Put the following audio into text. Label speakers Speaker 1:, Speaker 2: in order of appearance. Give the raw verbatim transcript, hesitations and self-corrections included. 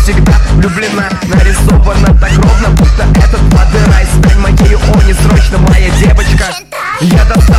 Speaker 1: всегда влюблена. Нарисована так ровно, будто этот водорай. Стань моей Они, срочно моя девочка. Я достал